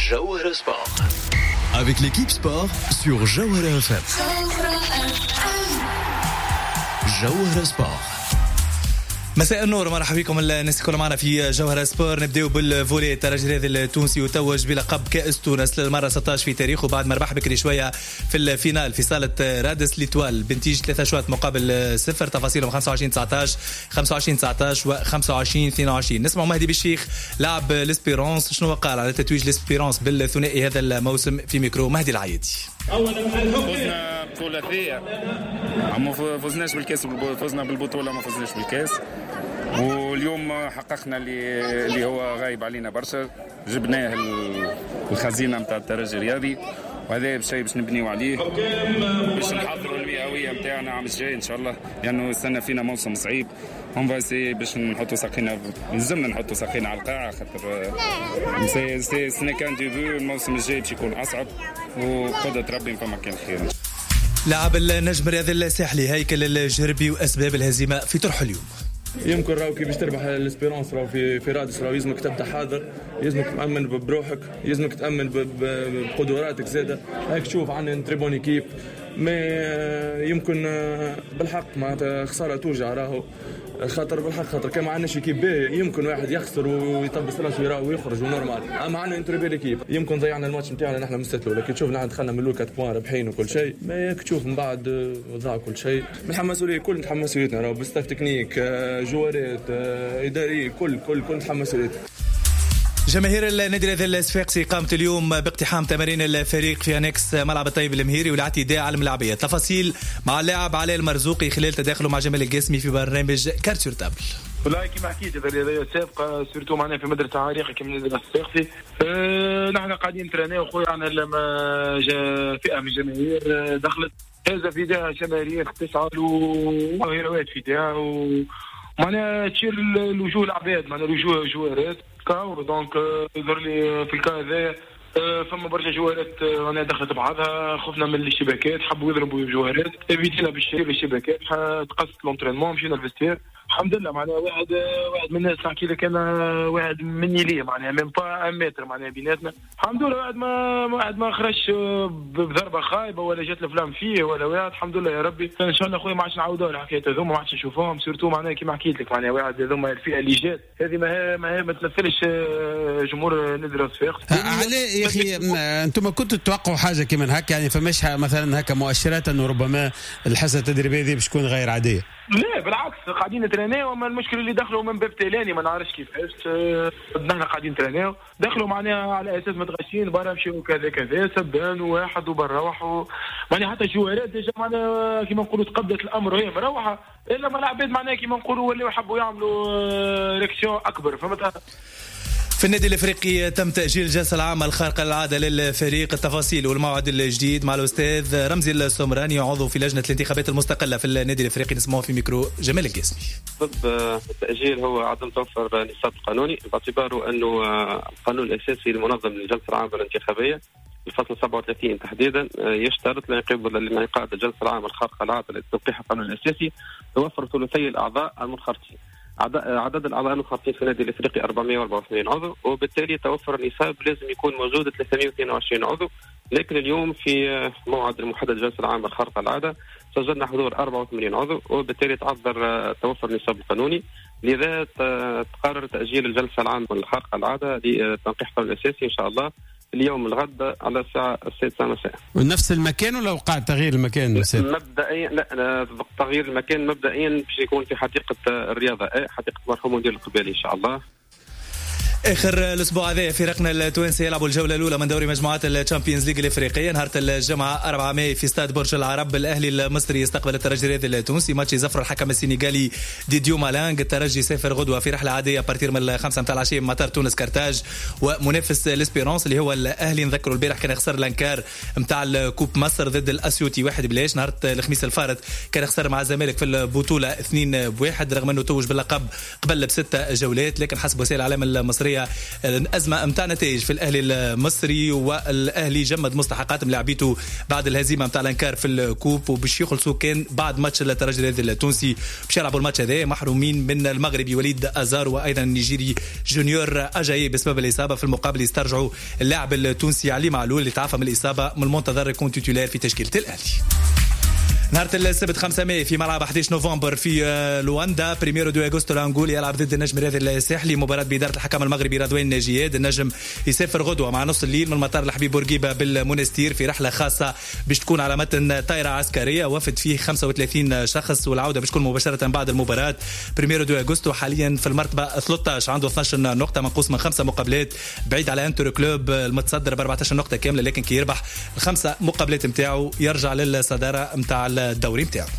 Jawhara Sport. Avec l'équipe sport sur Jawhara FM. Jawhara Sport. مساء النور، مرحبا بكم الناس كلهم معنا في جوهرة سبور. نبداو بالفولي. الترجي الرياضي التونسي يتوج بلقب كأس تونس للمرة 16 في تاريخه بعد ما ربح بكري شوية في الفينال في صالة رادس ليتوال بنتيجة 3 أشواط مقابل 0. تفاصيلهم 25-19 25-19 و 25-22. نسمع مهدي بالشيخ لاعب الاسبيرونس شنو قال على تتويج الاسبيرونس بالثنائي هذا الموسم في ميكرو مهدي العيدي. فزنا بطولة ما فزناش بالكاس، فزنا بالبطولة ما فزناش بالكاس. واليوم حققنا اللي هو غايب علينا برشا، جبناه الخزينة متاع الترجي الرياضي، وهذا شيء باش نبنيو عليه باش نحضروا المئوية متاعنا عام الجاي ان شاء الله، لانه السنة فينا موسم صعيب. هم باسي باش نحطوا ساقينا، لازمنا نحطوا ساقينا على القاعة، خاطر سنة كان ديبو. الموسم الجاي باش يكون اصعب، وقدرة ربي فما كان خير. لاعب النجم الرياضي الساحلي هيكل الجربي واسباب الهزيمة في طرح اليوم. يمكن راهو كي باش تربح الاسبيرونس راهو في رادس، راهو يلزمك تبدا حاضر، يلزمك تامن بروحك، يلزمك تامن بقدراتك زاده. هيك تشوف عندنا تريبون ايكيب، ما يمكن بالحق معناتها خساره توجع راهو، خاطر بالحق خاطر كان ما عندناش ايكيب باهي يمكن واحد يخسر ويطبس راسه يراو ويخرج ونورمال. اما عندنا انتربي ايكيب، يمكن ضيعنا الماتش نتاعنا نحن مستسلموا، لكن تشوف نحن دخلنا من لوكا بوان ربحين وكل شيء، ما هيك تشوف من بعد ضاع كل شيء. نتحمسوا ليه، كل نتحمسوا راهو بستاف تكنيك، جوارات، اداري، كل نتحمسوا ليه. جماهير النادي الرياضي الصفاقسي قامت اليوم باقتحام تمارين الفريق في انكس ملعب الطيب المهيري والاعتداء على الملاعبيه. تفاصيل مع اللاعب علاء المرزوقي خلال تداخله مع جمال القاسمي في برنامج كارت سور تابل. والله كما حكيت الرياضيه السابقه سورتو معنا في مدرسه عريقه كما النادي الصفاقسي. نحن قاعدين نترينيو خويا، عندنا لما جاء فئه من الجماهير دخلت هذا فيديو شماريخ تسعل وهيروات فيديو معناها تشير الوجوه العباد، معناها الوجوه جوارات كاو. دونك يظهر لي في الكا هذا فما برشا جوارات انا دخلت بعضها، خفنا من الاشتباكات، حبوا يضربوا جوارات، ايفيتينا بالاشتباكات، تقصت لونترينمون، مشينا الفيستير الحمد لله. معناها واحد من الناس نحكي لك انا، واحد مني ليه معناها ميم با 1 متر معناها بيناتنا، الحمد لله. واحد ما خرج بضربه خايبه ولا جات الفلام فيه ولا واحد، الحمد لله يا ربي. ان شاء الله خويا ما عادش نعاودوا الحكايه هذوما، ما عادش نشوفوهم سورتو معناها كيما حكيت لك معناها واحد هذوما الفئه اللي جات هذه ما تمثلش جمهور نادي الصفاقسي. علي يا اخي انتم كنتوا تتوقعوا حاجه كيما هكا يعني؟ فماش مثلا هكا مؤشرات انه ربما الحصه التدريبيه دي باش تكون غير عاديه؟ لا بالعكس، قاعدين نترينيو. اما المشكله اللي دخلوا من باب تيلاني ما نعرفش كيفاش، نحن قاعدين نترينيو دخلوا معناها على اساس متغشين برا مشيو كذا سبان واحد وبروحوا معناها حتى جوارات ديجا معناها كيما نقولوا تقبلت الامر وهي مروحه، الا ما العباد معناها كيما نقولوا ولاو يحبوا يعملوا ريكسيون اكبر. فهمت؟ في النادي الافريقي تم تاجيل الجلسه العامه الخارقه للعاده للفريق. التفاصيل والموعد الجديد مع الاستاذ رمزي السمراني عضو في لجنه الانتخابات المستقله في النادي الافريقي. نسمعه في ميكرو جمال القاسمي. سبب التاجيل هو عدم توفر نصاب قانوني، باعتباره انه القانون الاساسي المنظم للجلسه العامه الانتخابيه الفصل 37 تحديدا يشترط لانعقاد الجلسه العامه الخارقه للعاده لتوقيع القانون الاساسي توفر ثلثي الاعضاء المنخرطين. عدد الاعضاء المنخرطين في النادي الافريقي 484 عضو، وبالتالي توفر النصاب لازم يكون موجود 322 عضو. لكن اليوم في موعد المحدد الجلسه العامه الخارقه للعاده سجلنا حضور 84 عضو، وبالتالي تعذر توفر النصاب القانوني. لذا تقرر تاجيل الجلسه العامه الخارقه للعاده لتنقيح القانون الاساسي ان شاء الله اليوم الغد على الساعة 6 مساء. ونفس المكان ولا وقع تغيير المكان؟ مبدئيا لا، تغيير المكان مبدئيا باش يكون في حديقة الرياضة، حديقة مرحوم مدير القبالي إن شاء الله. اخر الاسبوع هذا فريقنا التوانسي يلعبوا الجوله الاولى من دوري مجموعات الشامبيونز ليج الافريقيه. نهار الجمعه 4 ماي في استاد برج العرب الاهلي المصري يستقبل الترجي الرياضي التونسي. ماتش يزفر الحكم السنغالي ديديو مالانغ. الترجي سافر غدوه في رحله عاديه بارتير من 5 متاع العشيه من مطار تونس كارتاج، ومنافس الاسبيرونس اللي هو الاهلي نذكروا البارح كان يخسر الانكار نتاع الكوب مصر ضد الاسيوطي 1-0. نهار الخميس الفارط كان يخسر مع الزمالك في البطوله 2-1 رغم انه توج باللقب قبل ب6 جولات، لكن حسب وسائل الاعلام المصريه المصريه ازمه متاع نتائج في الاهلي المصري، والاهلي جمد مستحقات ملاعبيته بعد الهزيمه متاع الانكار في الكوب، وباش يخلصوا كان بعد ماتش الترجي التونسي باش يلعبوا الماتش هذا محرومين من المغربي وليد ازار وايضا النيجيري جونيور اجاي بسبب الاصابه. في المقابل يسترجعوا اللاعب التونسي علي معلول اللي تعافى من الاصابه من المنتظر يكون تيتولير في تشكيله الاهلي. نهار السبت 5 ماي في ملعب 11 نوفمبر في لواندا بريميرو دو اغوستو لانغول يلعب ضد النجم الرياضي الساحلي، مباراة بإدارة الحكم المغربي رضوان جياد. النجم يسافر غدوة مع نص الليل من مطار الحبيب بورقيبة بالمونستير في رحلة خاصة باش تكون على متن طائرة عسكرية وفد فيه 35 شخص، والعودة باش تكون مباشرة بعد المباراة. بريميرو دو اغوستو حاليا في المرتبة 13 عنده 12 نقطة منقوص من 5 مقابلات، بعيد على انتر كلوب المتصدر ب 14 نقطة كاملة، لكن كي يربح ال5 مقابلات نتاعو يرجع للصدارة نتاع الدوري نتاعو.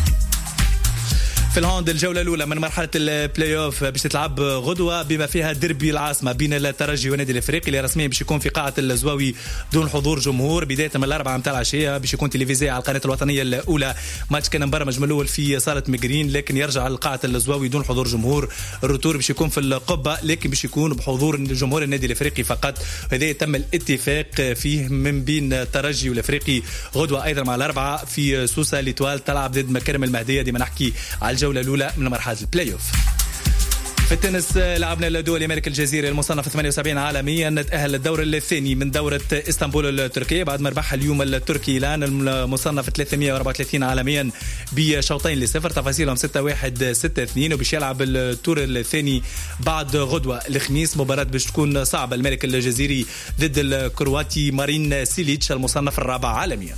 في الهاند الجولة الأولى من مرحلة البلاي أوف باش تلعب غدوة بما فيها دربي العاصمة بين الترجي والنادي الإفريقي اللي رسميا باش يكون في قاعة الزواوي دون حضور جمهور بداية من 4 متاع العشية. باش يكون تلفزيون على القناة الوطنية الأولى. ماتش كان مبرمج من الأول في صالة مجرين لكن يرجع لقاعة الزواوي دون حضور جمهور. الروتور باش يكون في القبة لكن باش يكون بحضور جمهور النادي الإفريقي فقط، وهذا تم الاتفاق فيه من بين الترجي والإفريقي. غدوة أيضا مع الأربعة في سوسة ليتوال تلعب ضد مكارم المهدية ديما نحكي على الجولة الأولى من مرحلة البلاي أوف. في التنس لعبنا الدول الأمريكي الجزيري المصنف 78 عالميا تأهل للدور الثاني من دورة اسطنبول التركية بعد ما ربح اليوم التركي لان المصنف 334 عالميا بشوطين ل0. تفاصيلهم 6-1 6-2 وباش يلعب التور الثاني بعد غدوة الخميس. مباراة باش تكون صعبة. الأمريكي الجزيري ضد الكرواتي مارين سيليتش المصنف الرابع عالميا.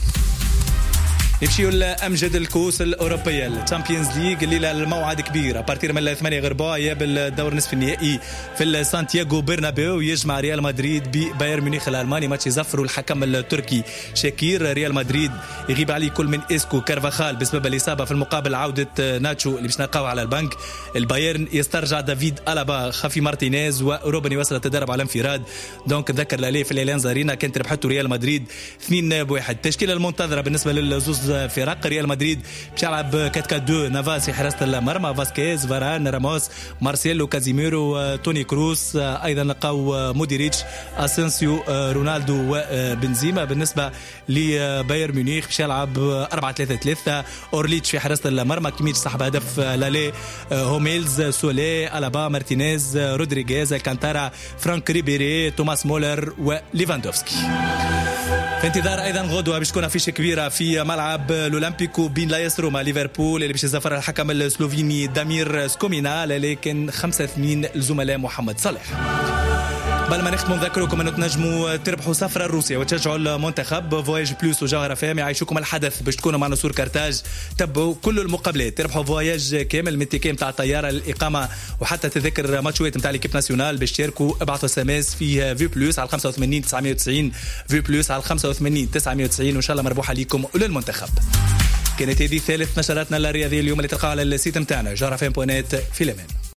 نمشيو لأمجد الكؤوس الأوروبية الشامبيونز ليج الليلة الموعد كبير أبارتير من 8 غرباء يقابل الدور نصف النهائي في سانتياغو برنابيو يجمع ريال مدريد ببايرن ميونخ الألماني. ماتش يزفروا الحكم التركي شاكير. ريال مدريد يغيب عليه كل من إسكو كارفاخال بسبب الإصابة، في المقابل عودة ناتشو اللي باش نلقاو على البنك. البايرن يسترجع دافيد ألابا خافي مارتينيز وروبن يواصل التدرب على انفراد. دونك ذكر لاليه في الاليانز ارينا كانت ربحته ريال مدريد 2-1. التشكيلة المنتظرة بالنسبة للزوز فرق. ريال مدريد باش يلعب 4-4-2 نافاس في حراسة المرمى، فاسكيز فاران راموس مارسيلو كازيميرو توني كروس، ايضا لقاو مودريتش اسينسيو رونالدو وبنزيما. بالنسبة لبايرن ميونخ باش يلعب 4-3-3 اورليتش في حراسة المرمى، كيميتش صاحب هدف لالي، هوميلز سولي ألابا مارتينيز رودريغيز الكانتارا فرانك ريبيري توماس مولر وليفاندوفسكي. في انتظار ايضا غدوه باش تكون افيشه كبيره في ملعب الاولمبيكو بين لايس روما ليفربول اللي باش يزفر الحكم السلوفيني دامير سكومينا لكن 5-2 الزملاء محمد صالح. بل ما نختم نذكركم انه تنجموا تربحوا سفره الروسيا وتشجعوا المنتخب. فواياج بلوس وجوهره فهم يعيشوكم الحدث باش تكونوا مع نسور كارتاج. تبعوا كل المقابلات تربحوا فواياج كامل من تيكي نتاع الطياره الاقامه وحتى تذكر ماتشات نتاع ليكيب ناسيونال. باش تشاركوا ابعثوا SMS في في بلوس على 85 990 في بلوس على 85 990 وان شاء الله مربوحه ليكم وللمنتخب. كانت هذه ثالث نشراتنا الرياضيه اليوم اللي تلقاها على السيت نتاعنا جوهره فهم بونات في الامان.